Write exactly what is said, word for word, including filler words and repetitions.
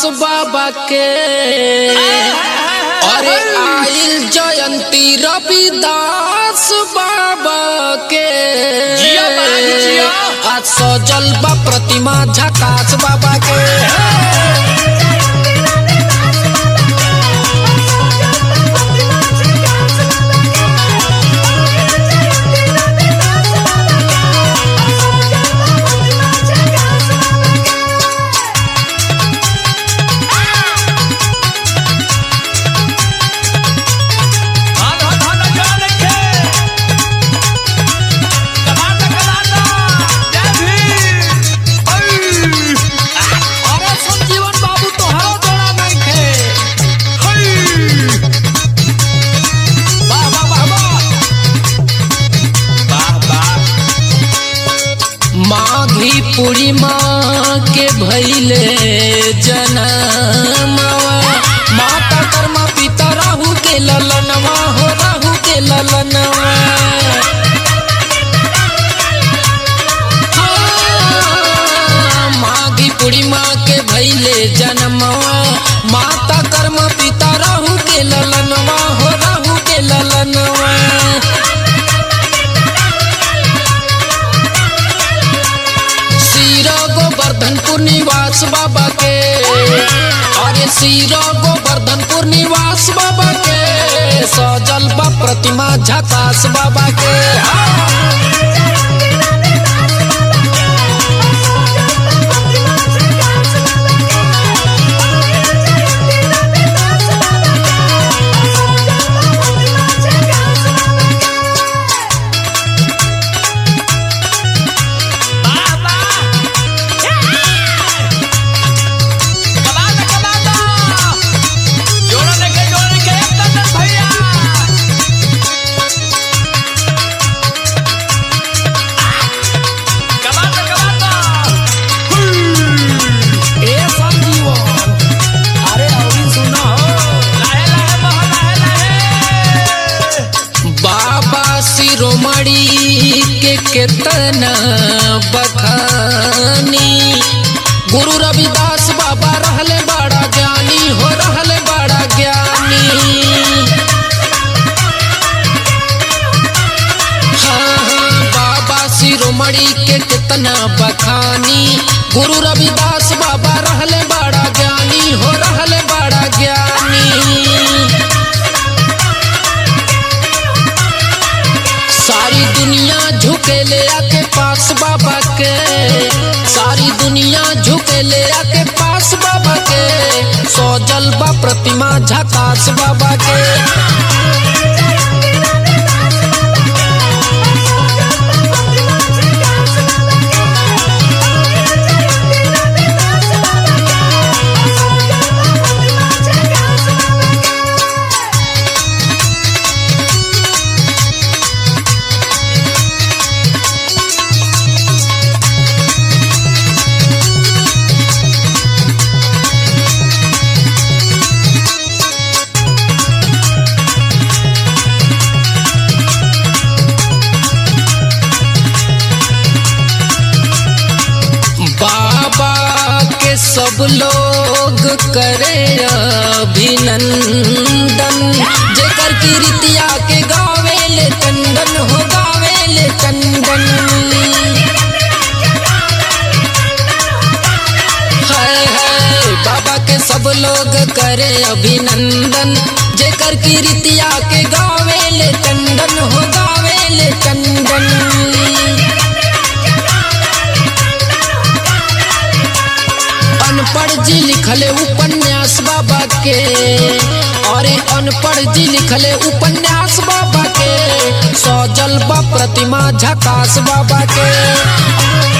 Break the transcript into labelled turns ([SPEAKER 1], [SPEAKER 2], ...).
[SPEAKER 1] बाबा के अरे आइल जयंती रविदास बाबा के आज सजल बा प्रतिमा झकास बाबा के। माघी पूर्णिमा के भइले जनमवा माता कर्मा पिता राहु के ललनवा हो राहु के ललनवा। माघी पूर्णिमा के भइले जनमवा माता कर्मा पिता राहु के ललनवा हो राहु के ललनवा। गोवर्धनपुर निवास बाबा के अरे सीरो गोवर्धनपुर निवास बाबा के सजल बा प्रतिमा झकास बाबा के। शिरोमणि के केतना बखानी गुरु रविदास बाबा रहले बड़ा ज्ञानी हो रहले बड़ा ज्ञानी। हाँ हाँ बाबा शिरोमणि के केतना बखानी गुरु रविदास बाबा रहले बड़ा ज्ञानी हो रहले बड़ा ज्ञानी। सारी दुनिया झुके ले आके पास बाबा के सारी दुनिया झुके ले आके पास बाबा के सजल बा प्रतिमा झकास बाबा के। बाबा के सब लोग करे अभिनंदन जेकर कीर्तिया के गावे ले चंदन हो गावे ले चंदन। हाय हाय बाबा के सब लोग करे अभिनंदन जेकर कीर्तिया के गावे ले चंदन हो गावे ले चंदन। अनपढ़ जी लिखले उपन्यास बाबा के अरे अनपढ़ जी लिखले उपन्यास बाबा के सजल बा प्रतिमा झकास बाबा के।